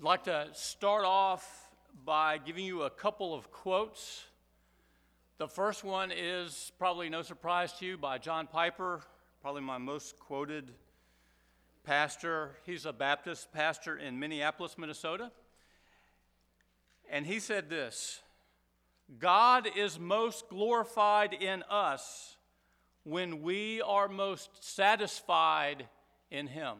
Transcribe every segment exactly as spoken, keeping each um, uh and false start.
I'd like to start off by giving you a couple of quotes. The first one is probably no surprise to you, by John Piper, probably my most quoted pastor. He's a Baptist pastor in Minneapolis, Minnesota. And he said this: God is most glorified in us when we are most satisfied in Him.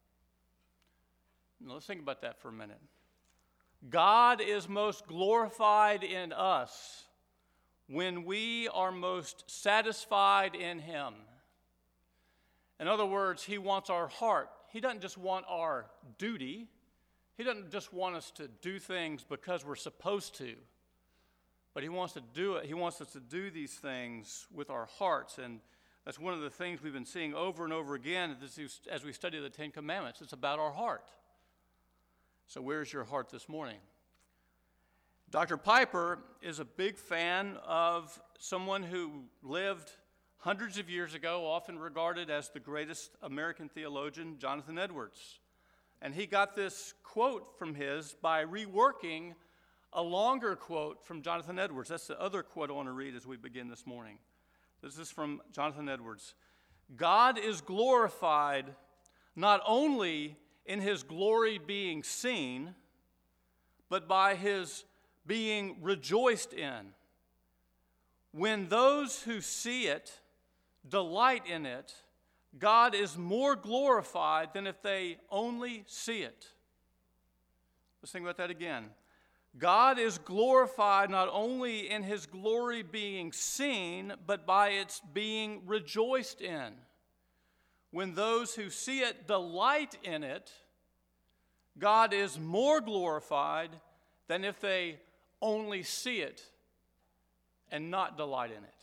Now, let's think about that for a minute. God is most glorified in us when we are most satisfied in Him. In other words, He wants our heart. He doesn't just want our duty. He doesn't just want us to do things because we're supposed to. But He wants to do it. He wants us to do these things with our hearts. And that's one of the things we've been seeing over and over again as we study the Ten Commandments. It's about our heart. So where's your heart this morning? Doctor Piper is a big fan of someone who lived hundreds of years ago, often regarded as the greatest American theologian, Jonathan Edwards. And he got this quote from his by reworking a longer quote from Jonathan Edwards. That's the other quote I want to read as we begin this morning. This is from Jonathan Edwards. God is glorified not only in His glory being seen, but by His being rejoiced in. When those who see it delight in it, God is more glorified than if they only see it. Let's think about that again. God is glorified not only in His glory being seen, but by its being rejoiced in. When those who see it delight in it, God is more glorified than if they only see it and not delight in it.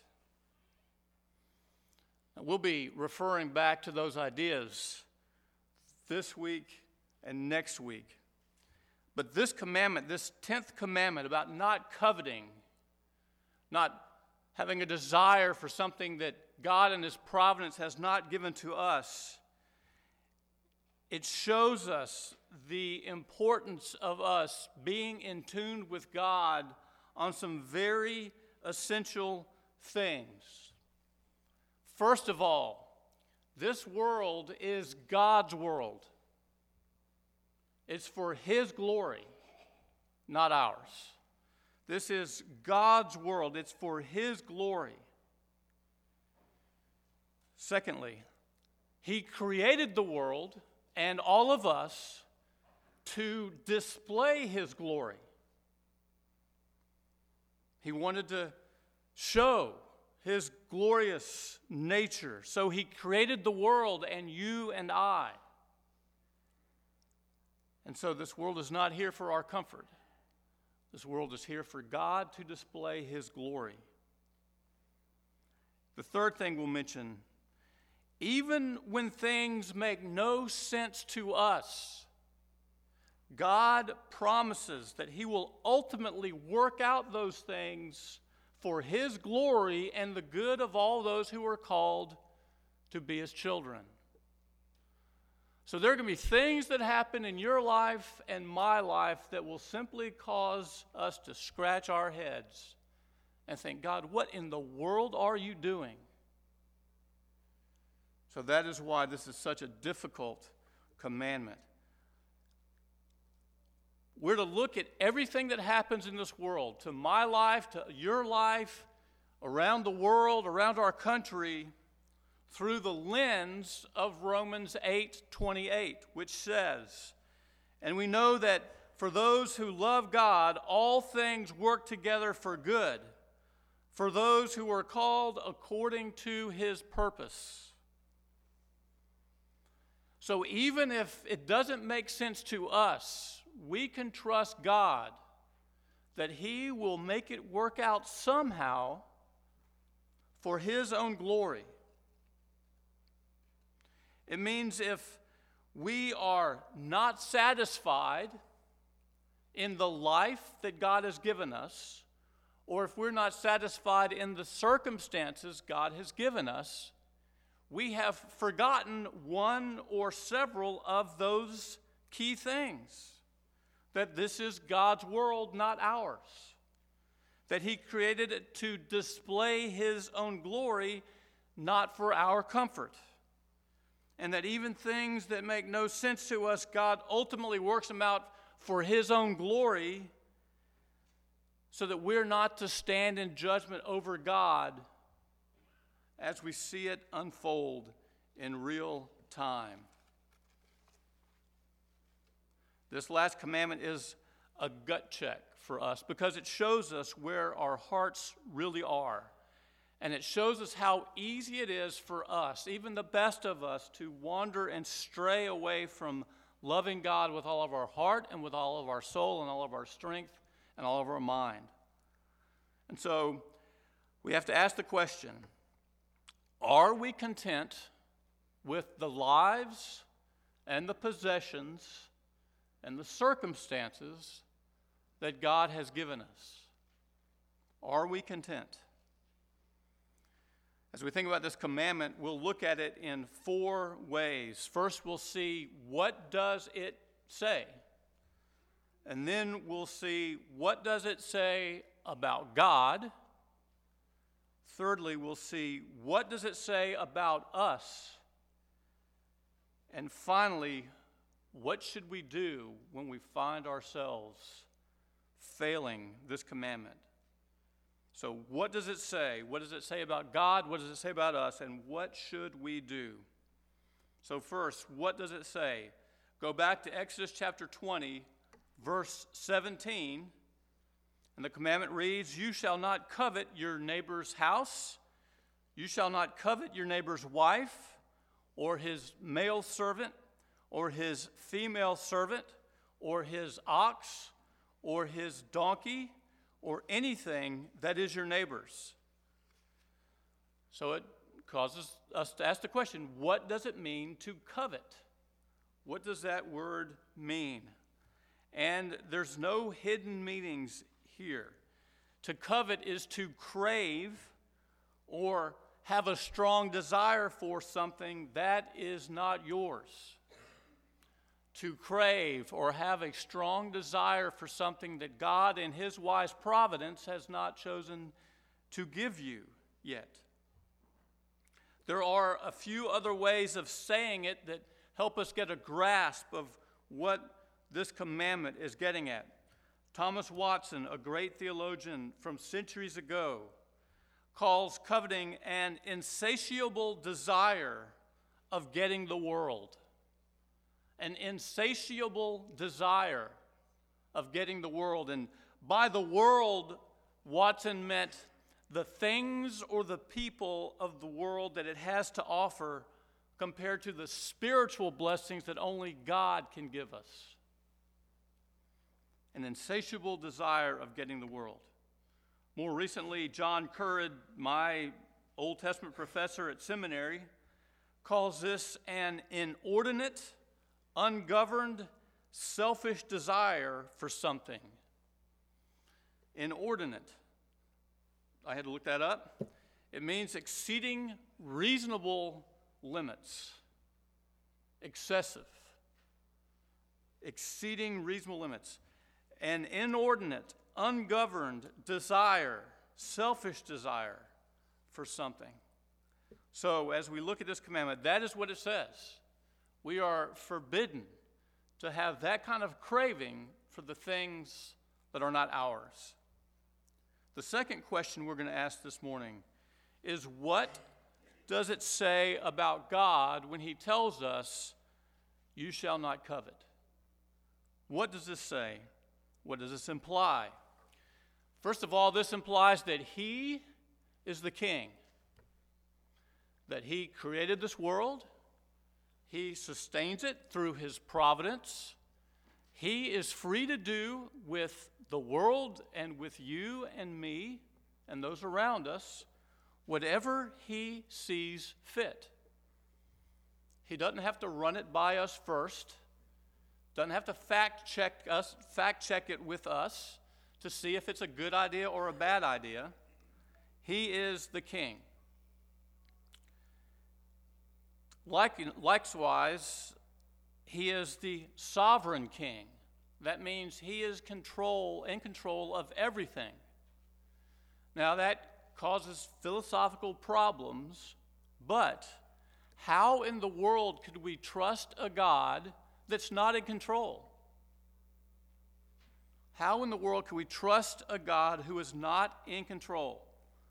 Now, we'll be referring back to those ideas this week and next week. But this commandment, this tenth commandment about not coveting, not having a desire for something that God in His providence has not given to us, it shows us the importance of us being in tune with God on some very essential things. First of all, this world is God's world. It's for His glory, not ours. This is God's world. It's for His glory. Secondly, He created the world and all of us to display His glory. He wanted to show His glorious nature. So He created the world and you and I. And so this world is not here for our comfort. This world is here for God to display His glory. The third thing we'll mention, even when things make no sense to us, God promises that He will ultimately work out those things for His glory and the good of all those who are called to be His children. So there are going to be things that happen in your life and my life that will simply cause us to scratch our heads and think, God, what in the world are you doing? So that is why this is such a difficult commandment. We're to look at everything that happens in this world, to my life, to your life, around the world, around our country, through the lens of Romans eight twenty-eight, which says, and we know that for those who love God, all things work together for good, for those who are called according to His purpose. So even if it doesn't make sense to us, we can trust God that He will make it work out somehow for His own glory. It means if we are not satisfied in the life that God has given us, or if we're not satisfied in the circumstances God has given us, we have forgotten one or several of those key things that this is God's world, not ours. That he created it to display his own glory, not for our comfort. And that even things that make no sense to us, God ultimately works them out for his own glory, so that we're not to stand in judgment over God as we see it unfold in real time. This last commandment is a gut check for us because it shows us where our hearts really are. And it shows us how easy it is for us, even the best of us, to wander and stray away from loving God with all of our heart and with all of our soul and all of our strength and all of our mind. And so we have to ask the question, are we content with the lives and the possessions and the circumstances that God has given us? Are we content? As we think about this commandment, we'll look at it in four ways. First, we'll see what does it say? And then we'll see what does it say about God. Thirdly, we'll see what does it say about us? And finally, what should we do when we find ourselves failing this commandment? So what does it say? What does it say about God? What does it say about us? And what should we do? So first, what does it say? Go back to Exodus chapter twenty, verse seventeen. And the commandment reads, "You shall not covet your neighbor's house. You shall not covet your neighbor's wife, or his male servant, or his female servant, or his ox, or his donkey, or anything that is your neighbor's." So it causes us to ask the question, what does it mean to covet? What does that word mean? And there's no hidden meanings here. To covet is to crave or have a strong desire for something that is not yours. To crave or have a strong desire for something that God in his wise providence has not chosen to give you yet. There are a few other ways of saying it that help us get a grasp of what this commandment is getting at. Thomas Watson, a great theologian from centuries ago, calls coveting an insatiable desire of getting the world. An insatiable desire of getting the world. And by the world, Watson meant the things or the people of the world that it has to offer compared to the spiritual blessings that only God can give us. An insatiable desire of getting the world. More recently, John Currid, my Old Testament professor at seminary, calls this an inordinate, ungoverned, selfish desire for something. Inordinate. I had to look that up. It means exceeding reasonable limits. Excessive. Exceeding reasonable limits. An inordinate, ungoverned desire, selfish desire for something. So as we look at this commandment, that is what it says. We are forbidden to have that kind of craving for the things that are not ours. The second question we're going to ask this morning is, what does it say about God when he tells us, "You shall not covet"? What does this say? What does this imply? First of all, this implies that he is the king, that he created this world, he sustains it through his providence, he is free to do with the world and with you and me and those around us whatever he sees fit. He doesn't have to run it by us first. Doesn't have to fact check us, fact check it with us to see if it's a good idea or a bad idea. He is the king. Like, likewise, he is the sovereign king. That means he is control in control of everything. Now that causes philosophical problems, but how in the world could we trust a God that's not in control? How in the world can we trust a God who is not in control?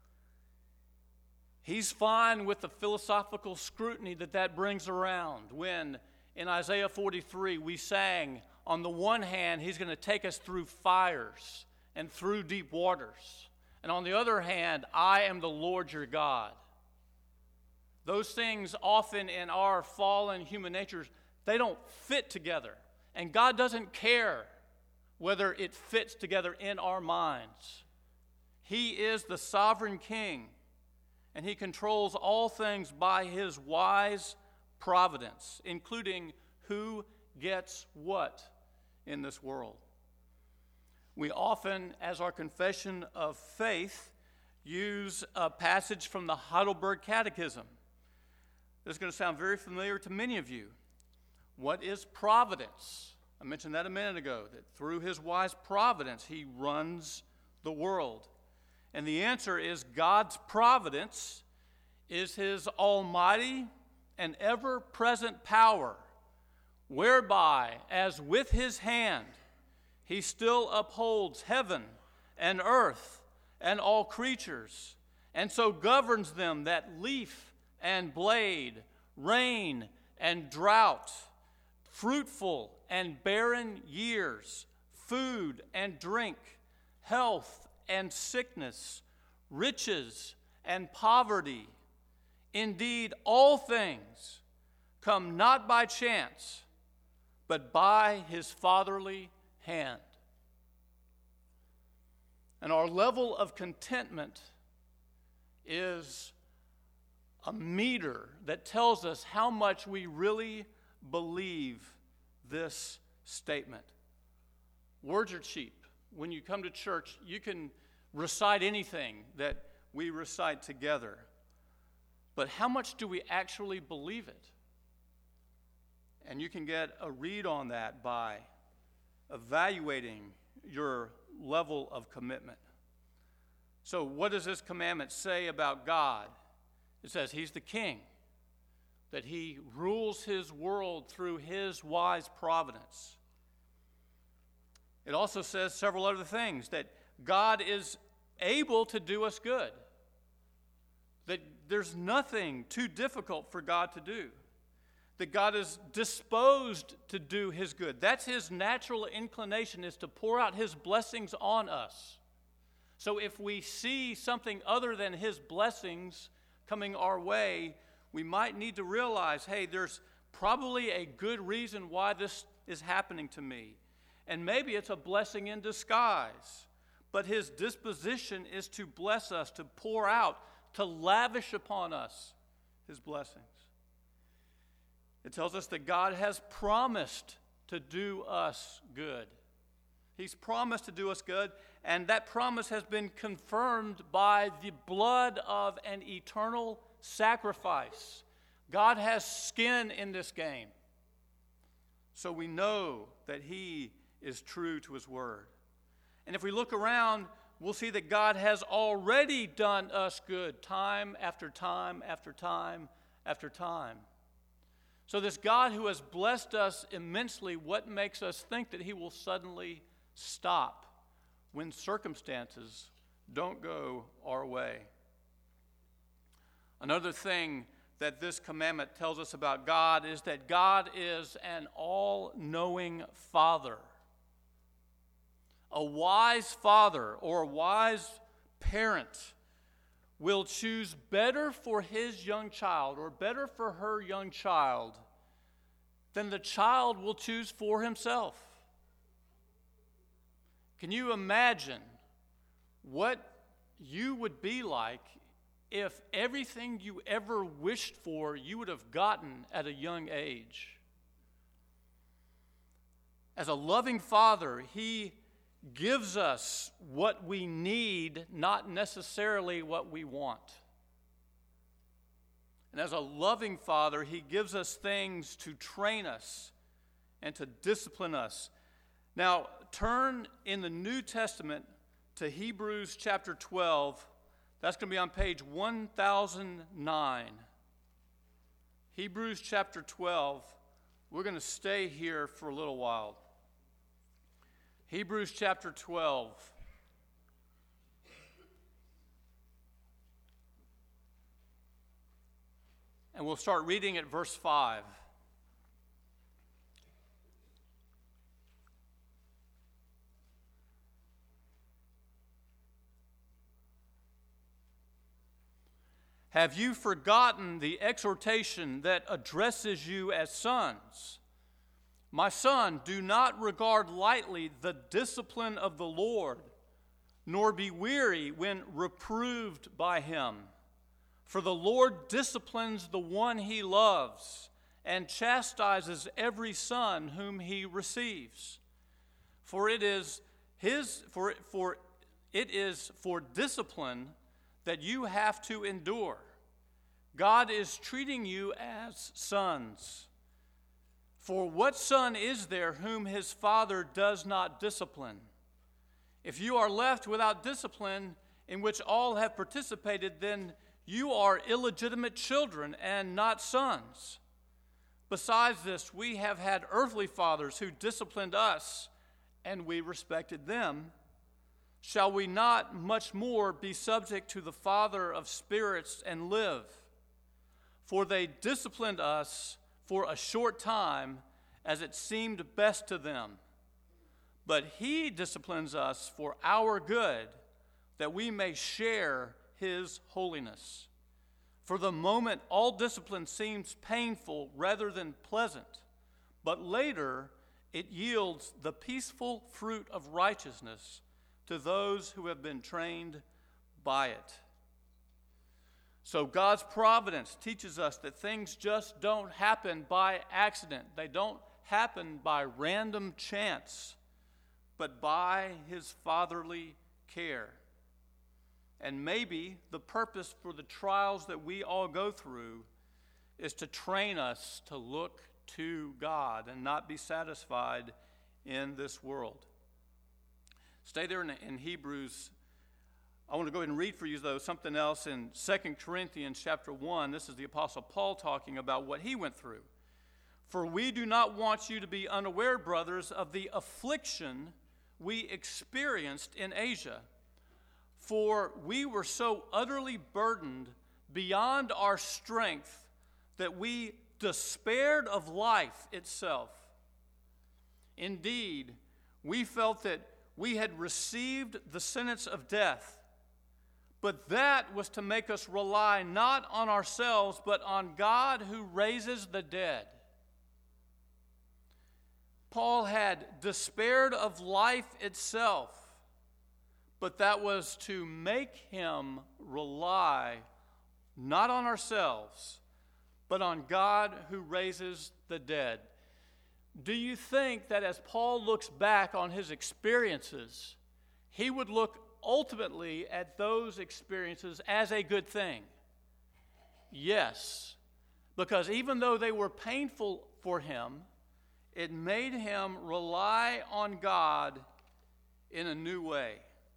He's fine with the philosophical scrutiny that that brings around when in Isaiah forty-three we sang, on the one hand, he's going to take us through fires and through deep waters. And on the other hand, I am the Lord your God. Those things often in our fallen human natures, they don't fit together. And God doesn't care whether it fits together in our minds. He is the sovereign king, and he controls all things by his wise providence, including who gets what in this world. We often, as our confession of faith, use a passage from the Heidelberg Catechism. This is going to sound very familiar to many of you. What is providence? I mentioned that a minute ago, that through his wise providence, he runs the world. And the answer is God's providence is his almighty and ever-present power, whereby, as with his hand, he still upholds heaven and earth and all creatures, and so governs them that leaf and blade, rain and drought, fruitful and barren years, food and drink, health and sickness, riches and poverty. Indeed, all things come not by chance, but by his fatherly hand. And our level of contentment is a meter that tells us how much we really believe this statement. Words are cheap. When you come to church, you can recite anything that we recite together. But how much do we actually believe it? And you can get a read on that by evaluating your level of commitment. So what does this commandment say about God? It says he's the king, that he rules his world through his wise providence. It also says several other things, that God is able to do us good, that there's nothing too difficult for God to do, that God is disposed to do his good. That's his natural inclination, is to pour out his blessings on us. So if we see something other than his blessings coming our way, we might need to realize, hey, there's probably a good reason why this is happening to me. And maybe it's a blessing in disguise. But his disposition is to bless us, to pour out, to lavish upon us his blessings. It tells us that God has promised to do us good. He's promised to do us good, and that promise has been confirmed by the blood of an eternal sacrifice. God has skin in this game. So we know that he is true to his word. And if we look around, we'll see that God has already done us good time after time after time after time. So this God who has blessed us immensely, what makes us think that he will suddenly stop when circumstances don't go our way? Another thing that this commandment tells us about God is that God is an all-knowing Father. A wise father or a wise parent will choose better for his young child or better for her young child than the child will choose for himself. Can you imagine what you would be like if everything you ever wished for you would have gotten at a young age? As a loving father, he gives us what we need, not necessarily what we want. And as a loving father, he gives us things to train us and to discipline us, Now, turn in the New Testament to Hebrews chapter twelve. That's going to be on page one thousand nine. Hebrews chapter twelve. We're going to stay here for a little while. Hebrews chapter twelve. And we'll start reading at verse five. Have you forgotten the exhortation that addresses you as sons? My son, do not regard lightly the discipline of the Lord, nor be weary when reproved by him. For the Lord disciplines the one he loves, and chastises every son whom he receives. For it is his for for it is for discipline that you have to endure. God is treating you as sons. For what son is there whom his father does not discipline? If you are left without discipline in which all have participated, then you are illegitimate children and not sons. Besides this, we have had earthly fathers who disciplined us, and we respected them. Shall we not much more be subject to the Father of spirits and live? For they disciplined us for a short time, as it seemed best to them. But he disciplines us for our good, that we may share his holiness. For the moment, all discipline seems painful rather than pleasant, but later it yields the peaceful fruit of righteousness to those who have been trained by it. So God's providence teaches us that things just don't happen by accident. They don't happen by random chance, but by his fatherly care. And maybe the purpose for the trials that we all go through is to train us to look to God and not be satisfied in this world. Stay there in, in Hebrews. I want to go ahead and read for you, though, something else in Second Corinthians chapter one. This is the Apostle Paul talking about what he went through. For we do not want you to be unaware, brothers, of the affliction we experienced in Asia. For we were so utterly burdened beyond our strength that we despaired of life itself. Indeed, we felt that we had received the sentence of death, but that was to make us rely not on ourselves, but on God who raises the dead. Paul had despaired of life itself, but that was to make him rely not on ourselves, but on God who raises the dead. Do you think that as Paul looks back on his experiences, he would look ultimately at those experiences as a good thing? Yes, because even though they were painful for him, it made him rely on God in a new way.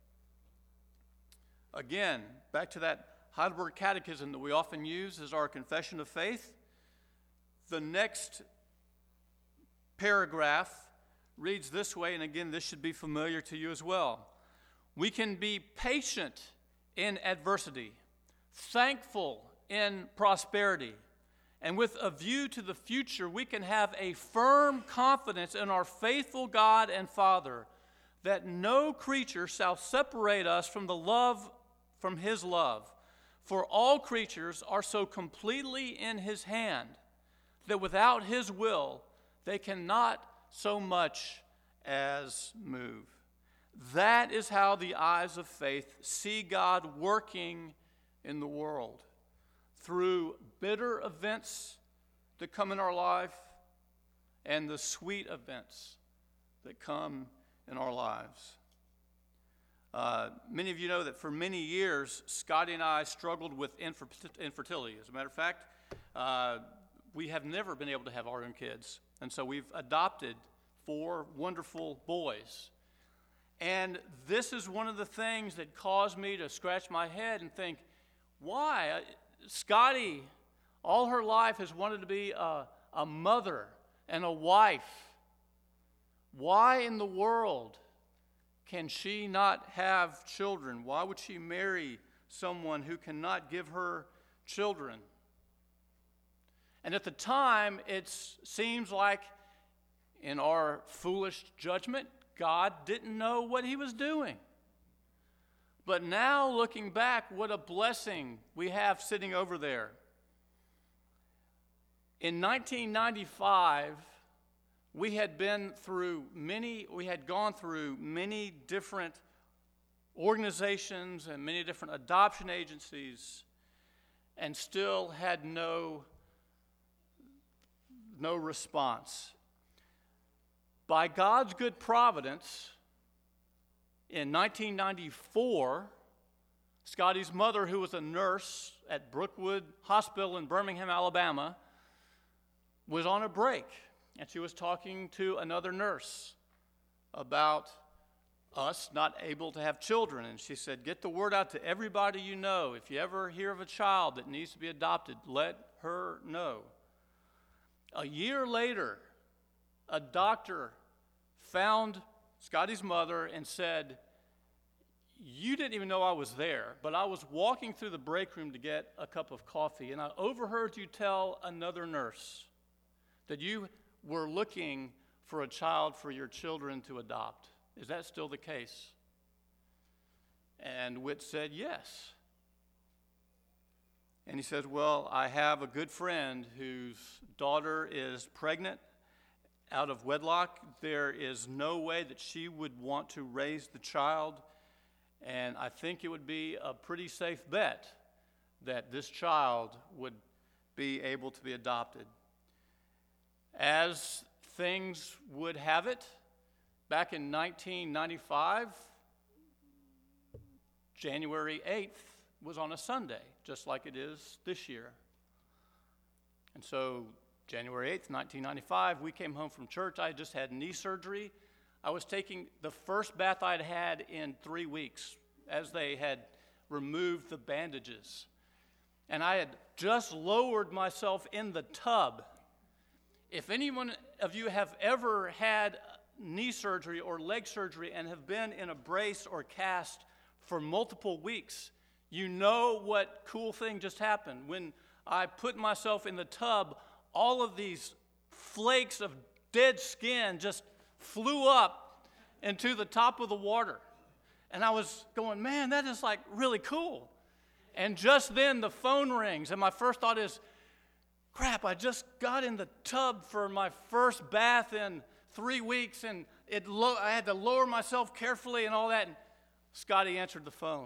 Again, back to that Heidelberg Catechism that we often use as our confession of faith. The next paragraph reads this way, and again, this should be familiar to you as well. We can be patient in adversity, thankful in prosperity, and with a view to the future, we can have a firm confidence in our faithful God and Father that no creature shall separate us from the love, from his love. For all creatures are so completely in his hand that without his will, they cannot so much as move. That is how the eyes of faith see God working in the world, through bitter events that come in our life and the sweet events that come in our lives. Uh, many of you know that for many years, Scotty and I struggled with infer- infertility. As a matter of fact, uh, we have never been able to have our own kids. And so we've adopted four wonderful boys. And this is one of the things that caused me to scratch my head and think, why? Scotty, all her life, has wanted to be a, a mother and a wife. Why in the world can she not have children? Why would she marry someone who cannot give her children? And at the time, it seems like, in our foolish judgment, God didn't know what he was doing. But now, looking back, what a blessing we have sitting over there. In nineteen ninety-five, we had been through many, we had gone through many different organizations and many different adoption agencies, and still had no, no response. By God's good providence, in nineteen ninety-four, Scotty's mother, who was a nurse at Brookwood Hospital in Birmingham, Alabama, was on a break, and she was talking to another nurse about us not able to have children. And she said, get the word out to everybody you know. If you ever hear of a child that needs to be adopted, let her know. A year later, a doctor found Scotty's mother and said, you didn't even know I was there, but I was walking through the break room to get a cup of coffee, and I overheard you tell another nurse that you were looking for a child for your children to adopt. Is that still the case? And Whit said, yes. And he says, well, I have a good friend whose daughter is pregnant out of wedlock. There is no way that she would want to raise the child, and I think it would be a pretty safe bet that this child would be able to be adopted. As things would have it, back in nineteen ninety-five, January eighth was on a Sunday, just like it is this year. And so January eighth, nineteen ninety-five, we came home from church. I had just had knee surgery. I was taking the first bath I'd had in three weeks as they had removed the bandages. And I had just lowered myself in the tub. If anyone of you have ever had knee surgery or leg surgery and have been in a brace or cast for multiple weeks, you know what cool thing just happened. When I put myself in the tub, all of these flakes of dead skin just flew up into the top of the water. And I was going, man, that is like really cool. And just then the phone rings, and my first thought is, crap, I just got in the tub for my first bath in three weeks, and it lo- I had to lower myself carefully and all that. And Scotty answered the phone.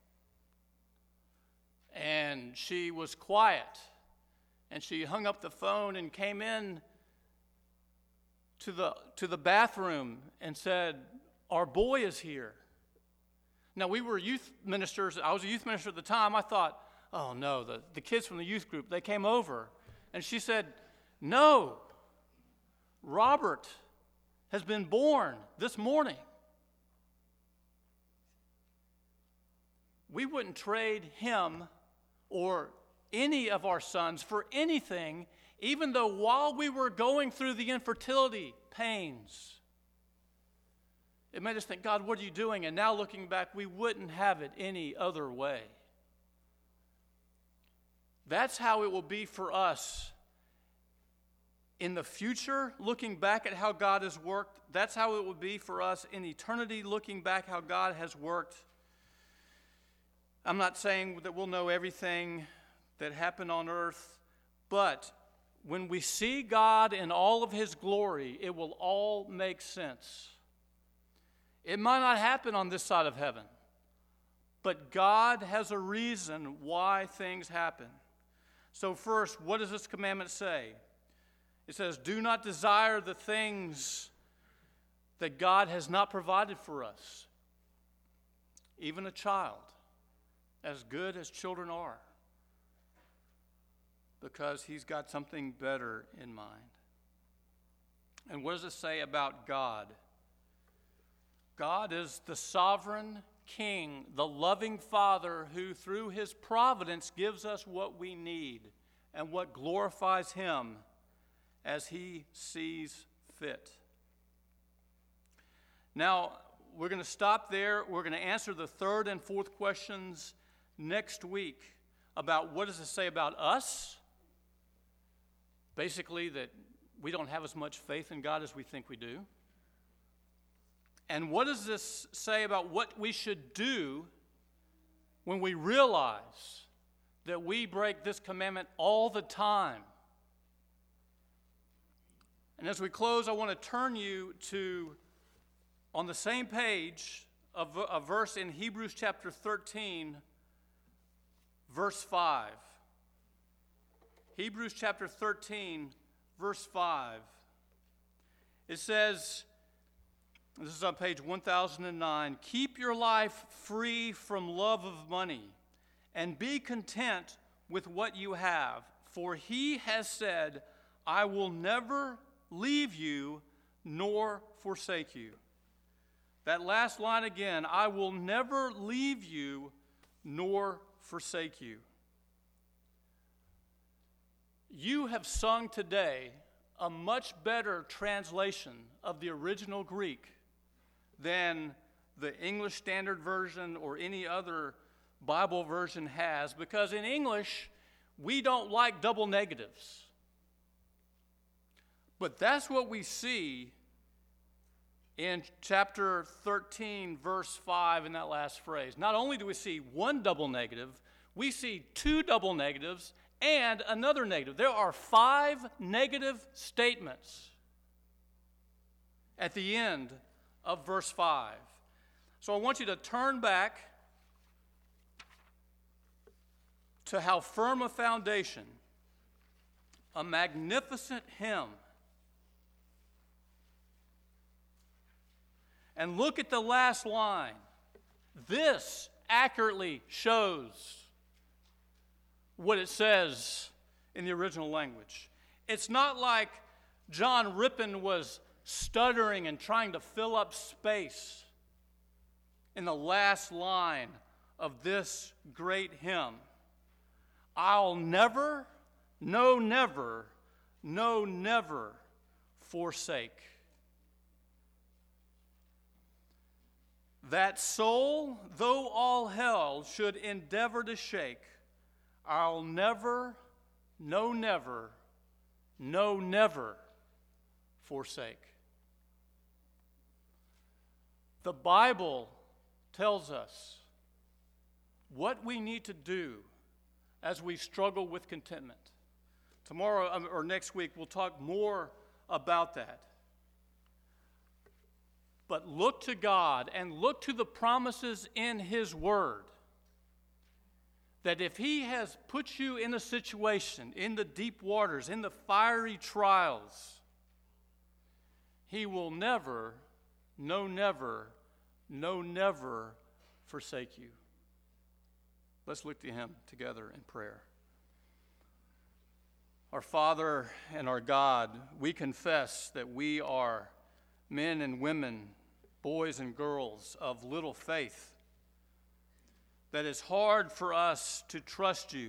And she was quiet. And she hung up the phone and came in to the, to the bathroom and said, our boy is here. Now, we were youth ministers. I was a youth minister at the time. I thought, oh, no, the, the kids from the youth group, they came over. And she said, no, Robert has been born this morning. We wouldn't trade him or any of our sons for anything, even though while we were going through the infertility pains, it made us think, God, what are you doing? And now looking back, we wouldn't have it any other way. That's how it will be for us in the future, looking back at how God has worked. That's how it will be for us in eternity, looking back how God has worked. I'm not saying that we'll know everything that happened on earth, but when we see God in all of his glory, it will all make sense. It might not happen on this side of heaven, but God has a reason why things happen. So first, what does this commandment say? It says, do not desire the things that God has not provided for us. Even a child, as good as children are, because he's got something better in mind. And what does it say about God? God is the sovereign King, the loving Father who through his providence gives us what we need and what glorifies him as he sees fit. Now, we're going to stop there. We're going to answer the third and fourth questions next week about what does it say about us? Basically, that we don't have as much faith in God as we think we do. And what does this say about what we should do when we realize that we break this commandment all the time? And as we close, I want to turn you to, on the same page, a, a verse in Hebrews chapter thirteen, verse five. Hebrews chapter thirteen, verse five. It says, this is on page one thousand nine, keep your life free from love of money and be content with what you have. For he has said, I will never leave you nor forsake you. That last line again, I will never leave you nor forsake you. You have sung today a much better translation of the original Greek than the English Standard Version or any other Bible version has, because in English, we don't like double negatives. But that's what we see in chapter thirteen, verse five, in that last phrase. Not only do we see one double negative, we see two double negatives and another negative. There are five negative statements at the end of verse five. So I want you to turn back to How Firm a Foundation, a magnificent hymn. And look at the last line. This accurately shows what it says in the original language. It's not like John Rippon was stuttering and trying to fill up space in the last line of this great hymn. I'll never, no never, no never forsake. That soul, though all hell should endeavor to shake, I'll never, no never, no never forsake. The Bible tells us what we need to do as we struggle with contentment. Tomorrow um, or next week, we'll talk more about that. But look to God and look to the promises in His Word, that if He has put you in a situation, in the deep waters, in the fiery trials, He will never, no never, no never forsake you. Let's look to Him together in prayer. Our Father and our God, we confess that we are men and women, boys and girls of little faith, that it's hard for us to trust you,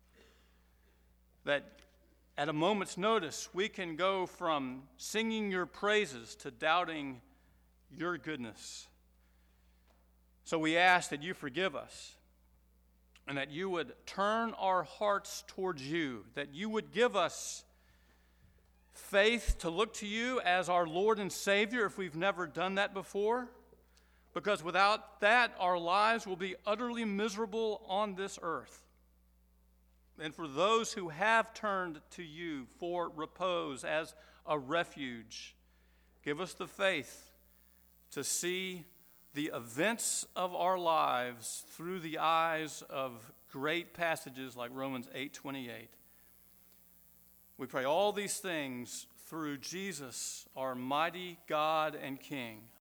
that at a moment's notice we can go from singing your praises to doubting your goodness. So we ask that you forgive us and that you would turn our hearts towards you, that you would give us faith to look to you as our Lord and Savior if we've never done that before, because without that, our lives will be utterly miserable on this earth. And for those who have turned to you for repose as a refuge, give us the faith to see the events of our lives through the eyes of great passages like Romans eight twenty-eight. We pray all these things through Jesus, our mighty God and King.